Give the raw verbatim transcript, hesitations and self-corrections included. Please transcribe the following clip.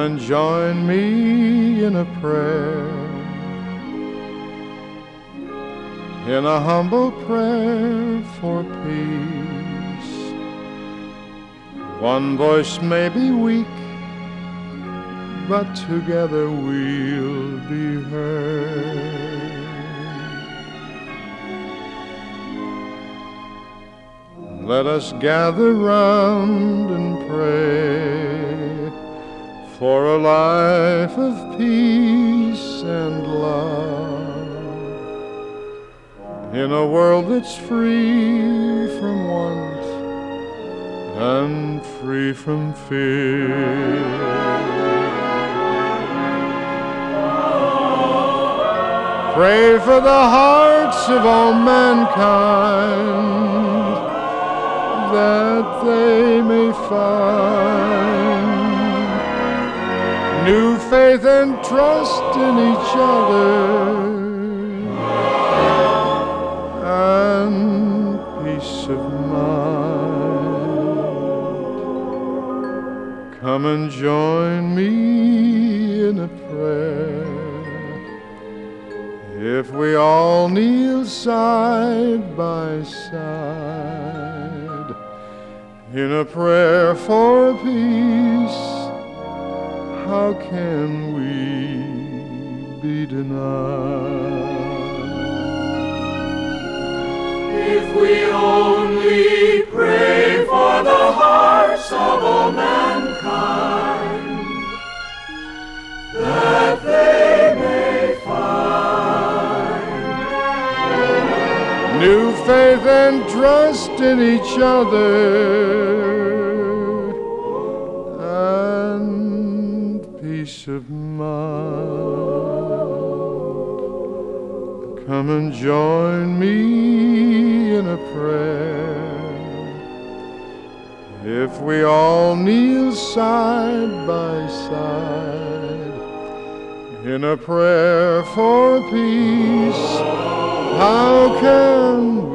and join me in a prayer, in a humble prayer for peace. One voice may be weak, but together we'll be heard. Let us gather round and pray for a life of peace and love, in a world that's free from want and free from fear. Pray for the hearts of all mankind, that they may find new faith and trust in each other, and peace of mind. Come and join me in a prayer, if we all kneel side by side, in a prayer for peace. How can we be denied? If we only pray for the hearts of all mankind, that they may find new faith and trust in each other, and peace of mind. Come and join me in a prayer, if we all kneel side by side, in a prayer for peace. How can